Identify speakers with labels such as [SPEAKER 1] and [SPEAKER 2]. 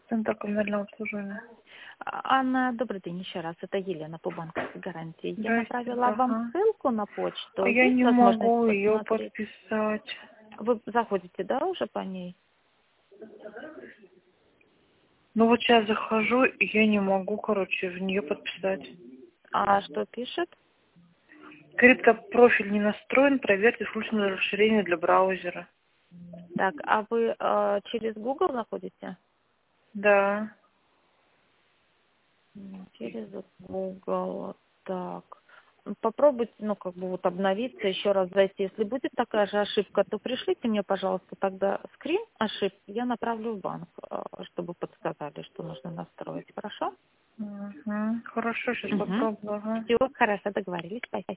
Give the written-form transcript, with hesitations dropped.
[SPEAKER 1] Центр коммунального обслуживания.
[SPEAKER 2] Анна, добрый день еще раз. Это Елена по банковской гарантии. Я
[SPEAKER 1] Здрасте,
[SPEAKER 2] направила вам
[SPEAKER 1] ага.
[SPEAKER 2] ссылку на почту.
[SPEAKER 1] А я
[SPEAKER 2] Есть
[SPEAKER 1] не
[SPEAKER 2] возможность
[SPEAKER 1] могу ее
[SPEAKER 2] посмотреть?
[SPEAKER 1] подписать.
[SPEAKER 2] Вы заходите, да, уже по ней?
[SPEAKER 1] Ну вот сейчас захожу, и я не могу, короче, в нее подписать.
[SPEAKER 2] А что пишет?
[SPEAKER 1] Говорит, как профиль не настроен, проверьте функцию расширения для браузера.
[SPEAKER 2] Так, а вы через Google заходите?
[SPEAKER 1] Да.
[SPEAKER 2] Через Google. Так. Попробуйте, ну, как бы вот обновиться, еще раз зайти. Если будет такая же ошибка, то пришлите мне, пожалуйста, тогда скрин ошибки. Я направлю в банк, чтобы подсказали, что нужно настроить. Хорошо?
[SPEAKER 1] Угу. Хорошо, сейчас
[SPEAKER 2] Угу.
[SPEAKER 1] попробую. Ага.
[SPEAKER 2] Все, хорошо, договорились. Спасибо.